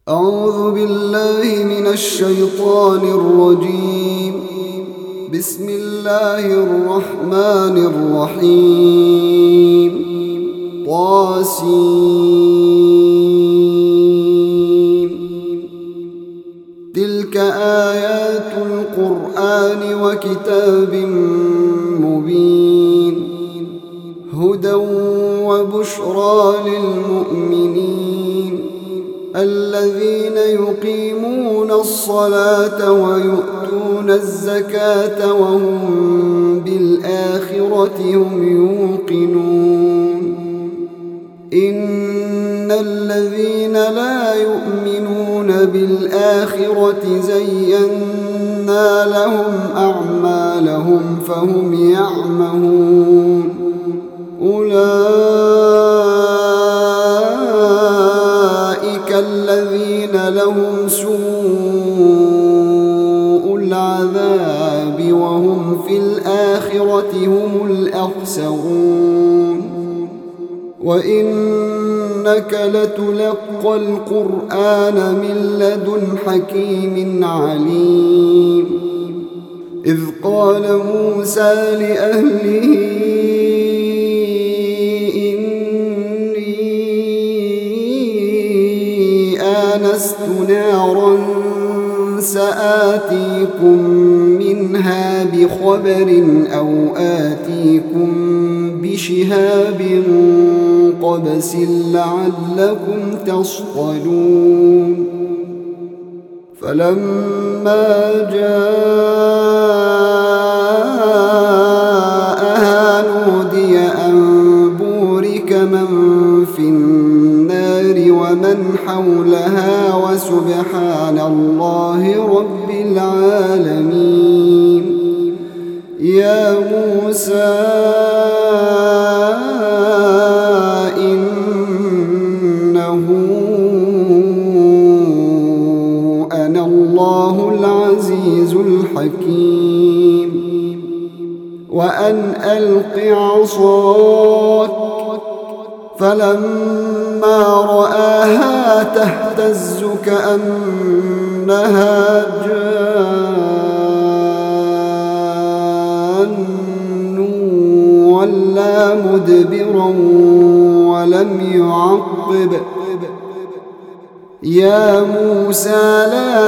أعوذ بالله من الشيطان الرجيم. بسم الله الرحمن الرحيم. طاسين. تلك آيات القرآن وكتاب مبين، هدى وبشرى للمؤمنين الذين يقيمون الصلاة ويؤتون الزكاة وهم بالآخرة هم يوقنون. إن الذين لا يؤمنون بالآخرة زينا لهم أعمالهم فهم يعمهون. أولئك الذين لهم سوء العذاب وهم في الآخرة هم الأخسرون. وإنك لتلقى القرآن من لدن حكيم عليم. إذ قال موسى لأهله آنست نارا سآتيكم منها بخبر أو آتيكم بشهاب قبس لعلكم تصطلون. فلما جاءها نودي أن بورك من في النار ومن حولها وسبحان الله رب العالمين. يا موسى إنه أنا الله العزيز الحكيم. وأن ألق عصاك. فلما رآها تهتز كأنها جان ولا مدبرا ولم يعقب. يا موسى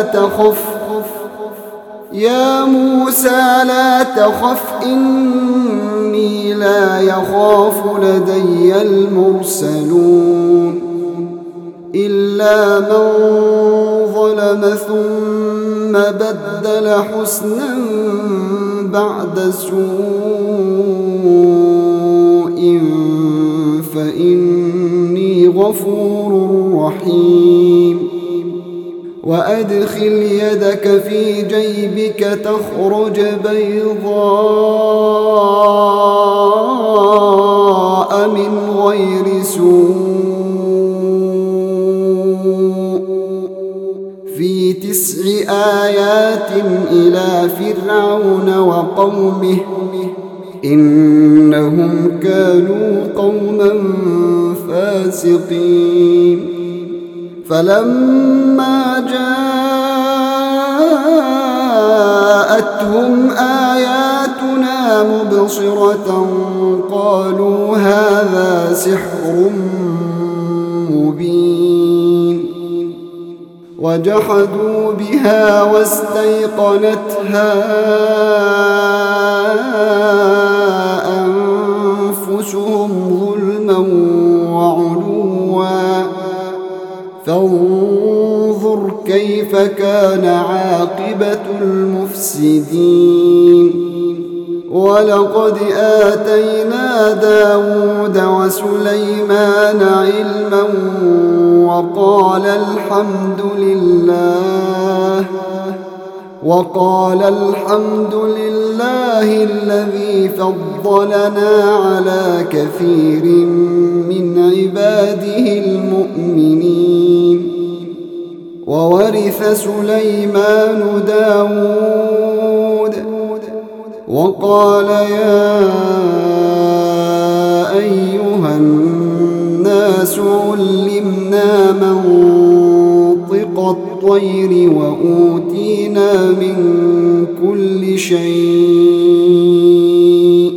لا تخف إني لا يخاف لدي المرسلون. إلا من ظلم ثم بدل حسنا بعد سوء فإني غفور رحيم. وأدخل يدك في جيبك تخرج بيضاء من غير سوء في 9 آيات إلى فرعون وقومه إنهم كانوا قوما فاسقين. فلما جاءتهم آياتنا مبصرة قالوا هذا سحر مبين. وجحدوا بها واستيقنتها أنفسهم ظلما وعلوا. فانظر كيف كان عاقبة المفسدين. ولقد آتينا داود وسليمان علما وقال الحمد لله الذي فضلنا على كثير من عباده المؤمنين. وورث سليمان داود وقال يا أيها الناس علمنا منطق كالطير وأوتينا من كل شيء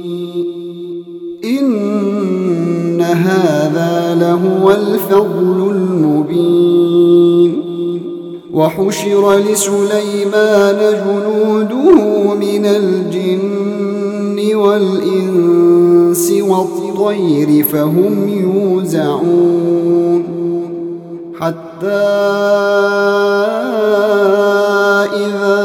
إن هذا لهو الفضل المبين وحشر لسليمان جنوده من الجن والإنس والطير فهم يوزعون حتى إذا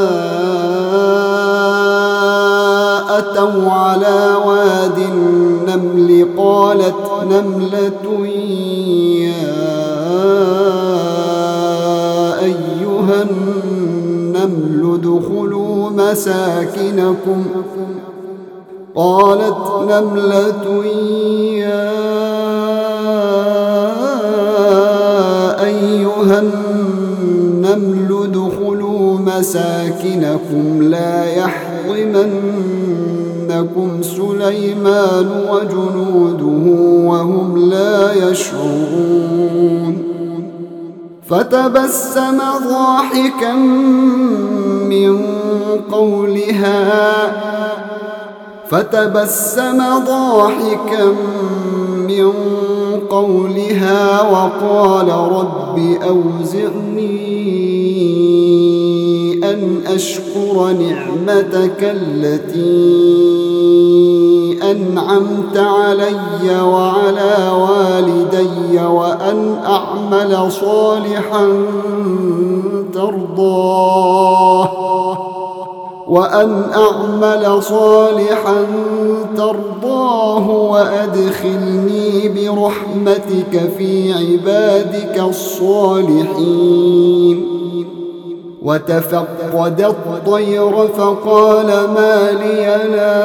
أتوا على واد النمل قالت نملة يا أيها النمل ادخلوا مساكنكم لا يحطمنكم سليمان وجنوده وهم لا يشعرون فتبسم ضاحكا من قولها وقال رب أوزعني أن أشكر نعمتك التي أنعمت علي وعلى والدي وأن أعمل صالحا ترضاه وأدخلني برحمتك في عبادك الصالحين وتفقد الطير فقال ما لي لا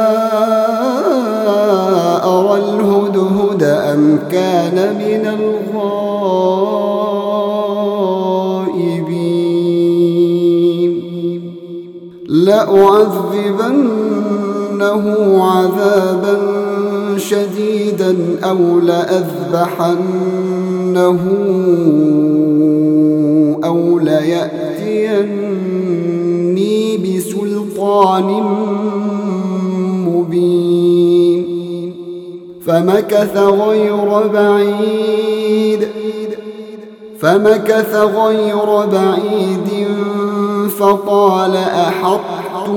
أرى الهدهد أم كان من الغائبين لأعذبنه عذابا شديدا أو لأذبحنه أو ليأتيني بسلطان مبين فمكث غير بعيد فقال أحطت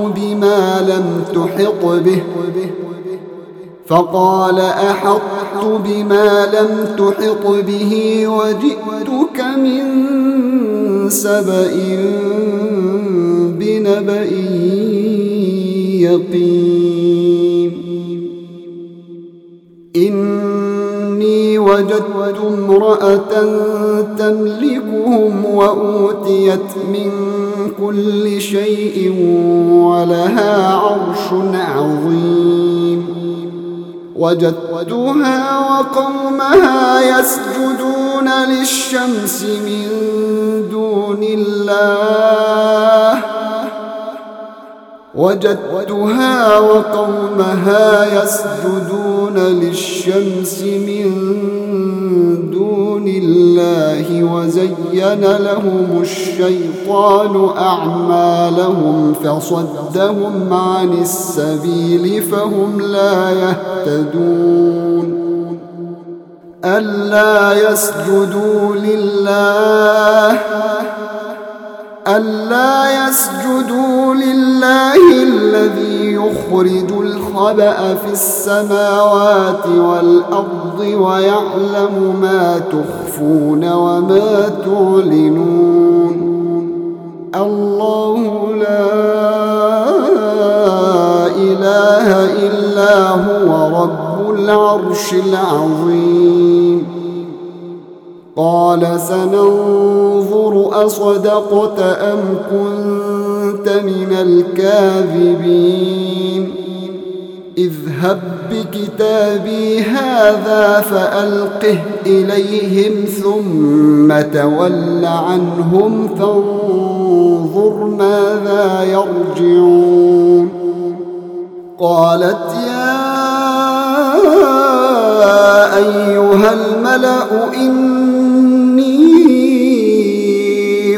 بما لم تحط به وجئتك من سبأ بنبأ يقين إني وجدت امرأة تملكهم وأوتيت من كل شيء ولها عرش عظيم وجدتها وقومها يسجدون للشمس من دون الله وزين لهم الشيطان أعمالهم فصدهم عن السبيل فهم لا يهتدون ألا يسجدوا لله الذي يخرج الخبأ في السماوات والأرض ويعلم ما تخفون وما تعلنون الله لا إله إلا هو رب العرش العظيم قال سننظر أصدقت أم كنت من الكاذبين اذهب بكتابي هذا فألقه إليهم ثم تول عنهم فانظر ماذا يرجعون قالت يا أيها الملأ إني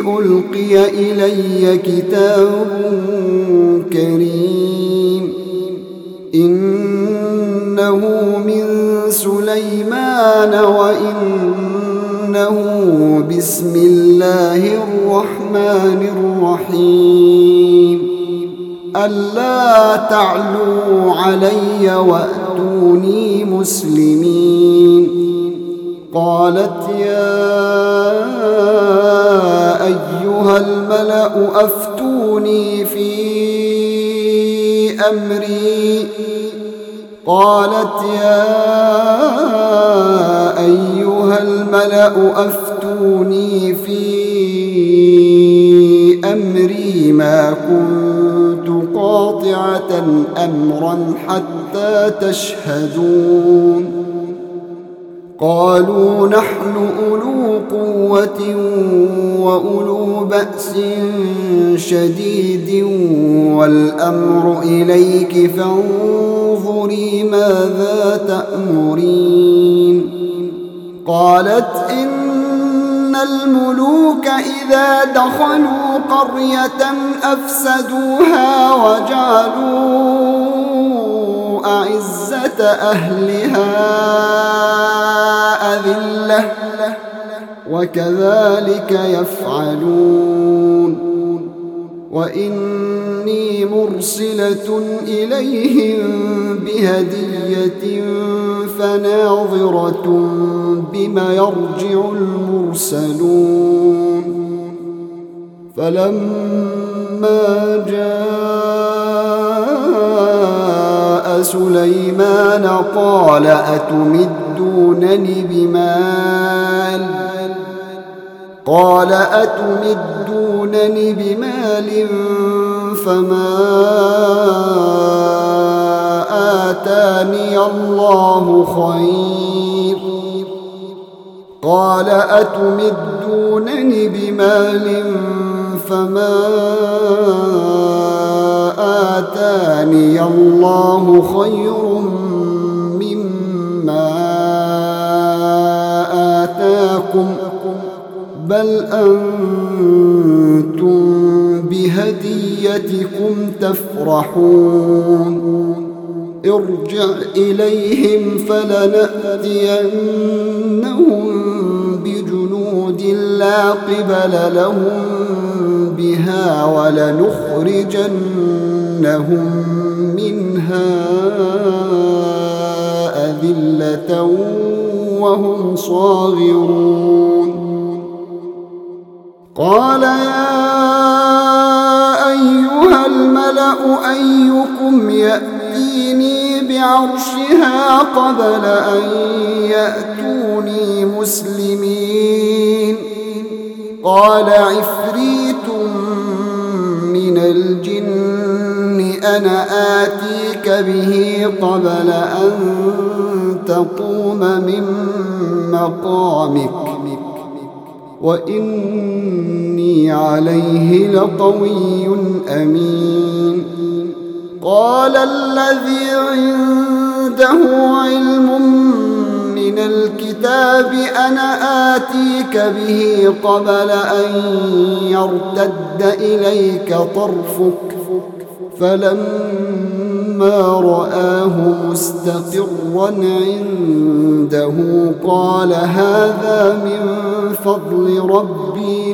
أوحي إلي كتاب كريم إنه من سليمان وإنه بسم الله الرحمن الرحيم ألا تعلوا علي وأتوني مسلمين قالت يا أيها الملأ أفتوني في أمري ما كنت قاطعة أمرا حتى تشهدون قالوا نحن أولو قوة وأولو بأس شديد والأمر إليك فانظري ماذا تأمرين قالت إن الملوك إذا دخلوا قرية أفسدوها وجعلوا أعزة أهلها أذلة وكذلك يفعلون وإني مرسلة إليهم بهدية فناظرة بما يرجع المرسلون فلما جاء سليمان قال أتمدونني بمال فما آتاني الله خير مما آتاكم بل أنتم بهديتكم تفرحون ارجع إليهم فلنأتينهم بجنود لا قبل لهم بها ولنخرجنهم منها أذلة وهم صاغرون قال يا أيها الملأ أيكم يأتيني بعرشها قبل أن يأتوني مسلمين قال عفريت من الجن أنا آتيك به قبل أن تقوم من مقامك وإني عليه لقوي أمين قال الذي عنده علم من الكتاب أنا آتيك به قبل أن يرتد إليك طرفك فلما رآه مستقرا عنده قال هذا من فضل ربي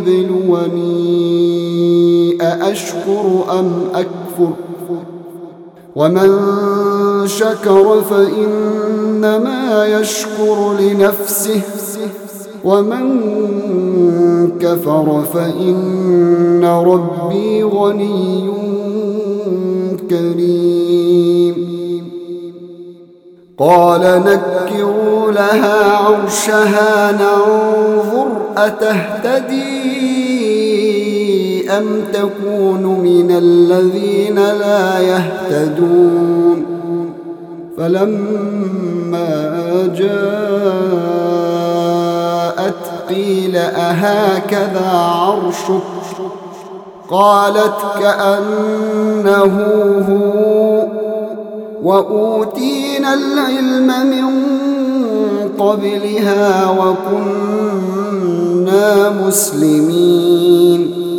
ليبلوني أأشكر أم أكفر ومن شكر فإنما يشكر لنفسه ومن كفر فإن ربي غني كريم قال نكروا لها عرشها ننظر أتهتدي أم تكون من الذين لا يهتدون فلما جاءت قيل أهكذا عرشك قالت كأنه هو وأوتينا العلم من قبلها وكنا مسلمين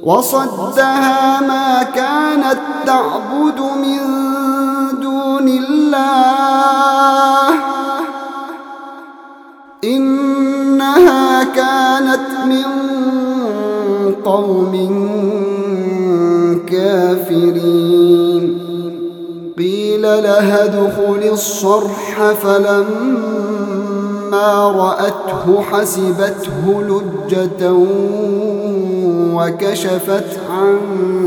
وصدها ما كانت تعبد من دون الله إنها كانت من قوم كافرين قيل لها ادخل الصرح فلما رأته حسبته لجة وكشفت عن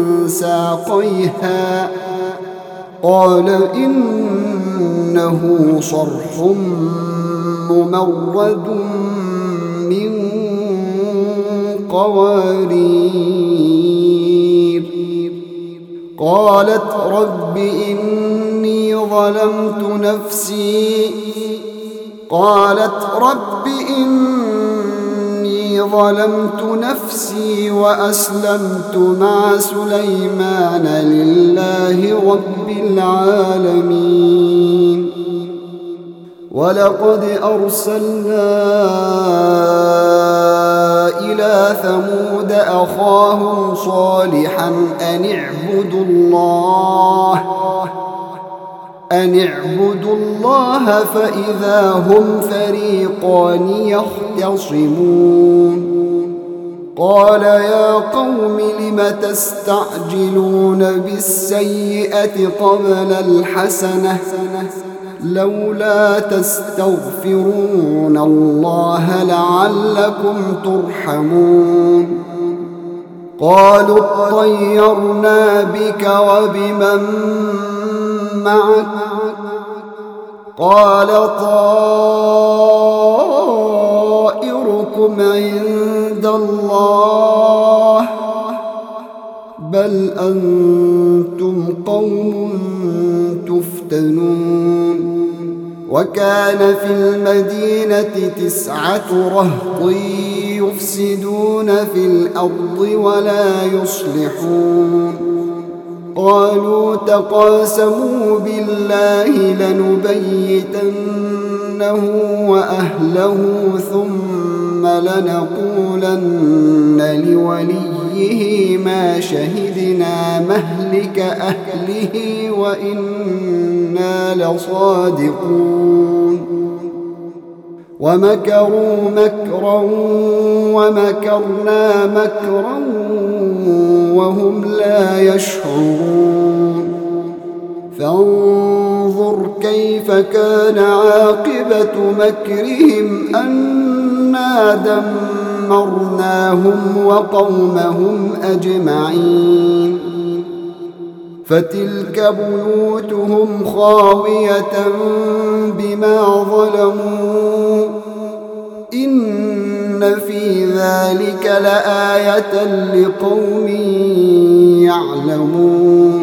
ساقيها قال إنه صرح ممرد من قوارير قالت رب إني ظلمت نفسي وأسلمت مع سليمان لله رب العالمين ولقد أرسلنا إلى ثمود أخاهم صالحا أن اعبدوا الله فإذا هم فريقان يختصمون قال يا قوم لم تستعجلون بالسيئة قبل الحسنة لولا تستغفرون الله لعلكم ترحمون قالوا اطيرنا بك وبمن معك قال طائركم عند الله بل أنتم قوم تفتنون وكان في المدينة 9 رهط يفسدون في الأرض ولا يصلحون قالوا تقاسموا بالله لنبيتنه وأهله ثم لنقولن لوليه ما شهدنا مهلك أهله وإنا لصادقون ومكروا مكرا ومكرنا مكرا وهم لا يشعرون فانظر كيف كان عاقبة مكرهم أنا دمرناهم وقومهم أجمعين فتلك بيوتهم خاوية بما ظلموا إن في ذلك لآية لقوم يعلمون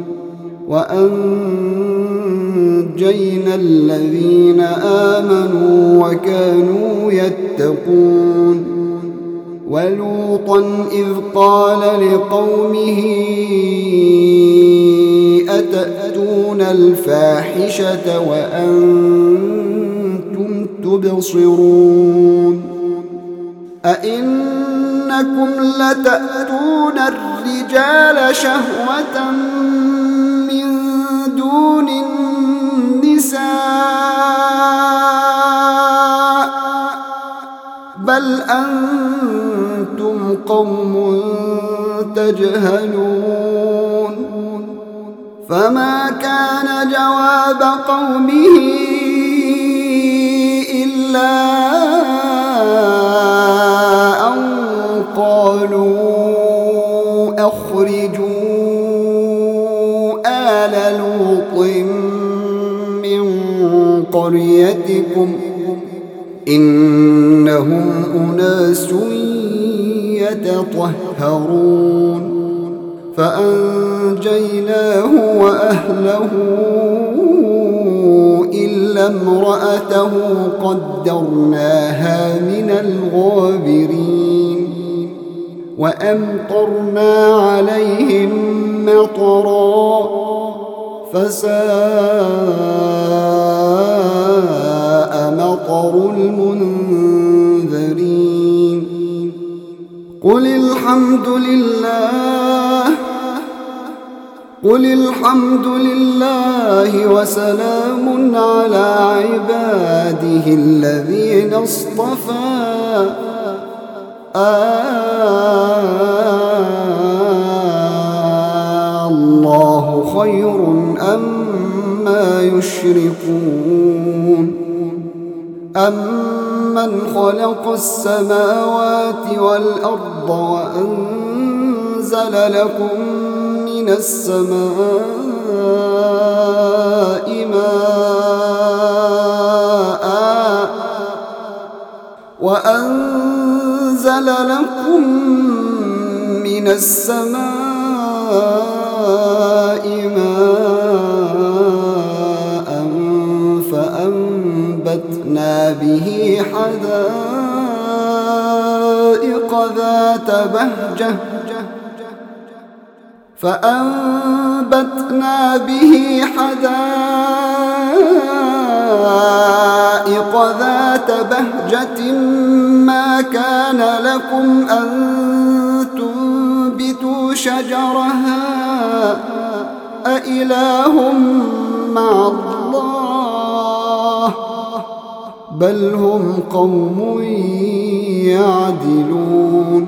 وأنجينا الذين آمنوا وكانوا يتقون ولوطا إذ قال لقومه أتأتون الفاحشة وأنتم تبصرون أئنكم لتأتون الرجال شهوة من دون النساء بل أنتم قوم تجهلون فما كان جواب قومه إلا أن قالوا أخرجوا آل لوط من قريتكم إنهم أناس يتطهرون فأنجيناه وأهله إلا امرأته قدرناها من الغابرين وأمطرنا عليهم مطرا فساء مطر المنذرين قل الحمد لله وسلام على عباده الذين اصطفى الله خير أما يشركون أمن خلق السماوات والأرض وأنزل لكم من السماء ماء فأنبتنا به حدائق ذات بهجة ما كان لكم أن تنبتوا شجرها أإله مع الله بل هم قوم يعدلون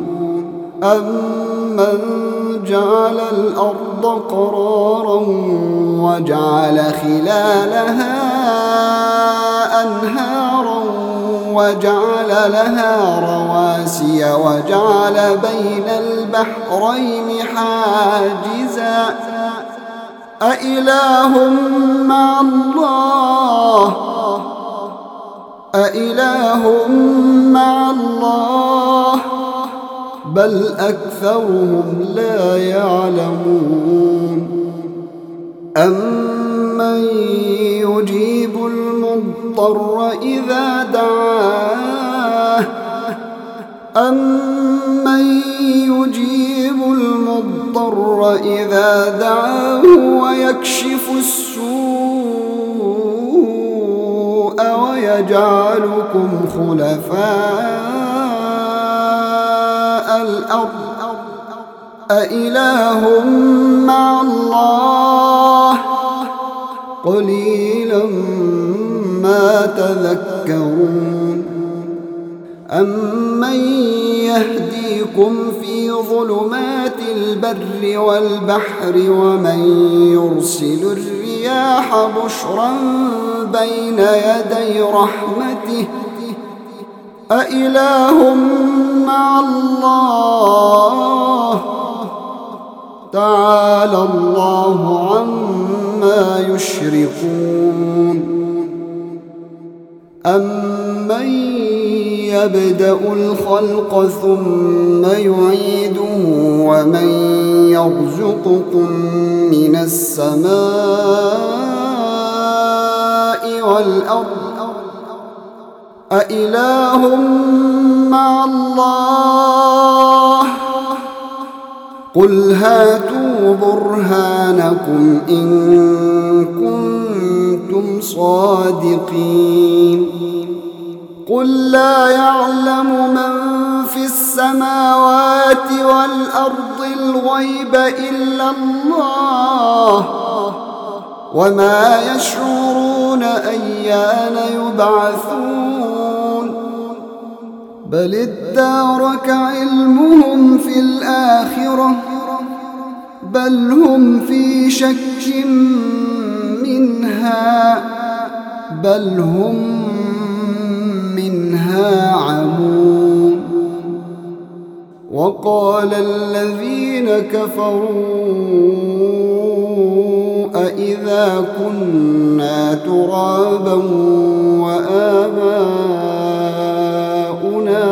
أمن جعل الأرض قرارا وجعل خلالها أنهارا وجعل لها رواسي وجعل بين البحرين حاجزا أإله مع الله بل أكثرهم لا يعلمون أمن يجيب المضطر إذا دعاه ويكشف السوء ويجعلكم خلفاء الأرض أإله مع الله قليلا ما تذكرون أمن يهديكم في ظلمات البر والبحر ومن يرسل الرياح بشرا بين يدي رحمته أإله مع الله تعالى الله عما يشركون أمن يبدأ الخلق ثم يعيده ومن يرزقكم من السماء والأرض أإله مع الله قل هاتوا برهانكم إن كنتم صادقين قل لا يعلم من في السماوات والأرض الغيب إلا الله وما يشعرون أيان يبعثون بل ادارك علمهم في الآخرة بل هم في شك منها بل هم منها عمون وقال الذين كفروا أإذا كنا ترابا وآباؤنا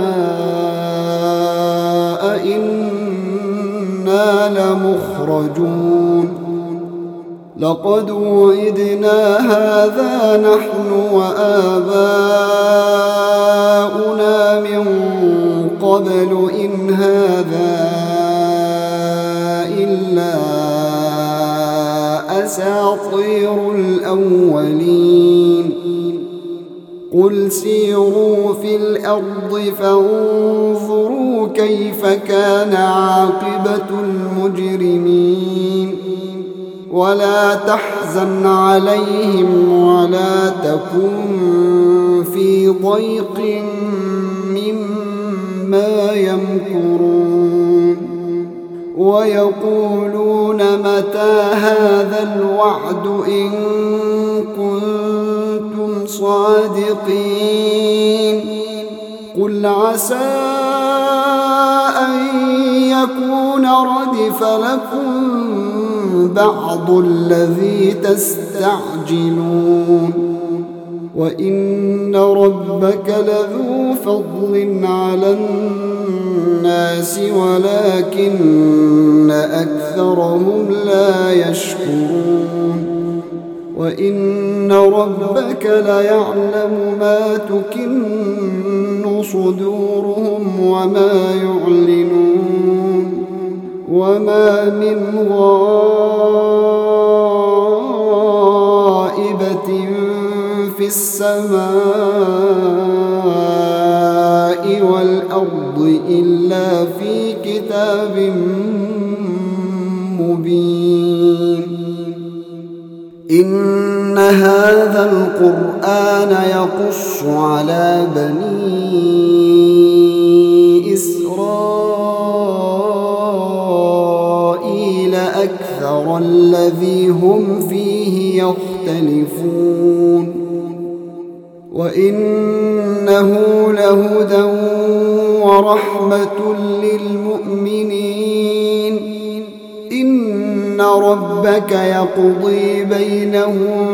أإنا لمخرجون لقد وعدنا هذا نحن وآباؤنا من قبل إن هذا إلا أساطير الأولين قل سيروا في الأرض فانظروا كيف كان عاقبة المجرمين ولا تحزن عليهم ولا تكن في ضيق مما يمكرون ويقولون متى هذا الوعد إن كنتم صادقين قل عسى أن يكون ردف لكم بعض الذي تستعجلون وإن ربك لذو فضل على الناس ولكن أكثرهم لا يشكرون وإن ربك ليعلم ما تكن صدورهم وما يعلنون وما من غائبة في السماء والأرض إلا في كتاب مبين إن هذا القرآن يقص على بني إسرائيل أكثر الذي هم فيه يختلفون وإنه لهدى ورحمة للمؤمنين إن ربك يقضي بينهم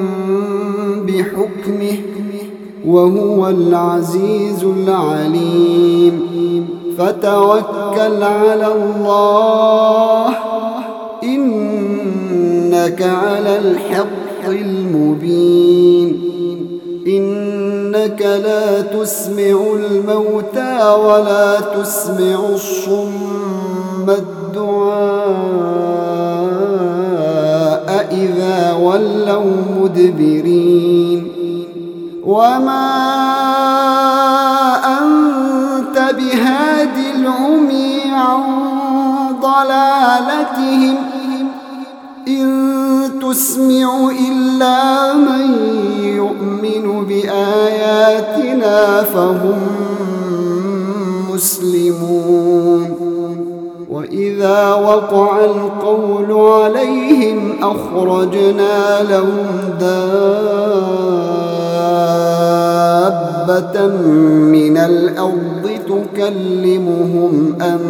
بحكمه وهو العزيز العليم فتوكل على الله إنك على الحق المبين إنك لا تسمع الموتى ولا تسمع الصم الدعاء إذا ولوا مدبرين وما أنت بهاد العمي عن ضلالتهم إن تسمع إلا من يؤمن بآياتنا فهم مسلمون وإذا وقع القول عليهم أخرجنا لهم دابة من الأرض تكلمهم أن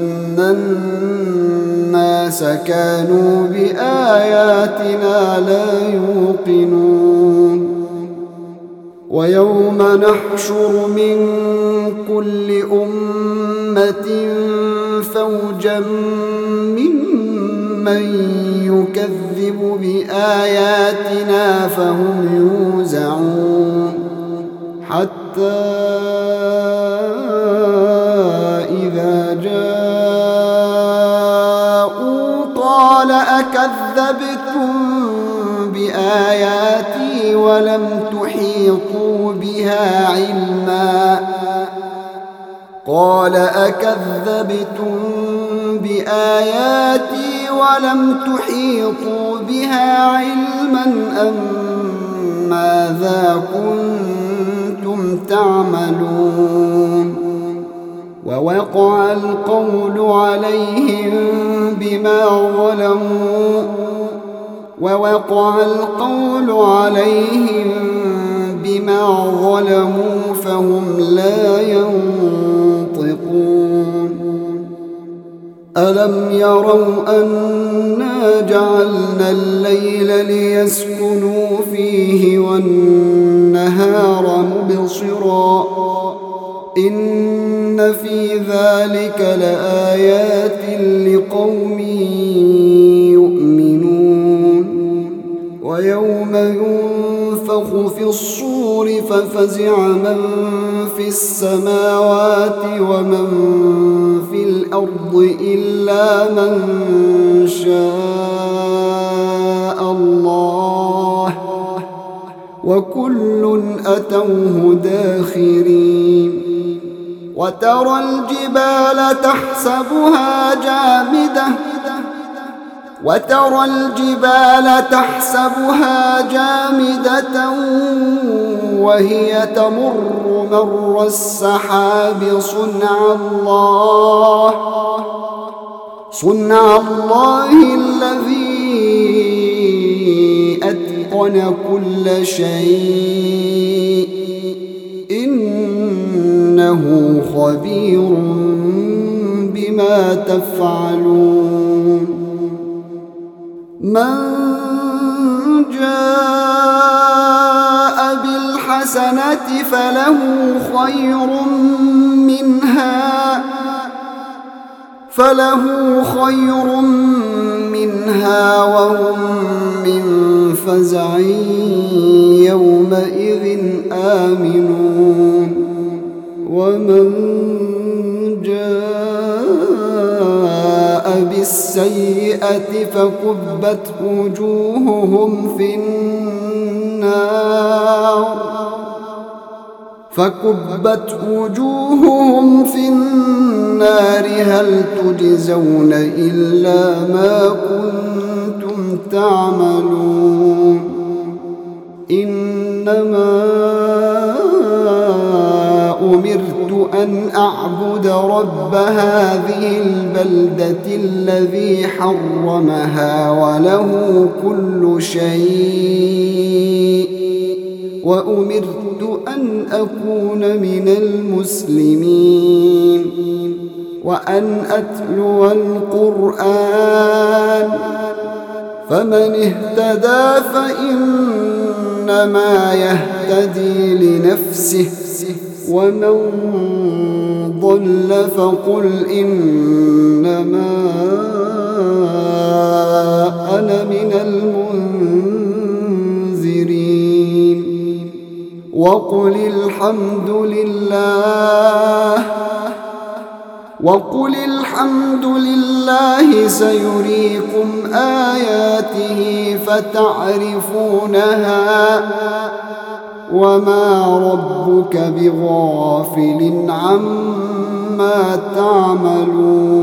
الناس كانوا بآياتنا لا يوقنون ويوم نحشر من كل أمة فوجا ممن يكذب بآياتنا فهم يوزعون حتى إذا جاءوا قال أكذبتم بآياتي ولم تحيطوا بها علما قال أكذبتم بآياتي ولم تحيطوا بها علما أم ماذا كنتم تعملون ووقع القول عليهم بما ظلموا فهم لا ينطقون ألم يروا أنا جعلنا الليل ليسكنوا فيه والنهار مبصرا إن في ذلك لآيات لقوم يؤمنون ويوم ينفخ في الصور ففزع من في السماوات ومن في الأرض إلا من شاء الله وكل أتوه داخرين وترى الجبال تحسبها جامدة وهي تمر مر السحاب صنع الله الذي أتقن كل شيء إنه خبير بما تفعلون من جاء بالحسنة فله خير منها وهم من فزع يومئذ آمنون ومن جاء بالسيئة فكبت وجوههم في النار هل تجزون إلا ما كنتم تعملون إنما أمرت أن أعبد رب هذه البلدة الذي حرمها وله كل شيء وأمرت أن أكون من المسلمين وأن أتلو القرآن فمن اهتدى فإنما يهتدي لنفسه ومن ضل فقل إنما أنا من المنذرين وقل الحمد لله سيريكم آياته فتعرفونها وما ربك بغافل عما تعملون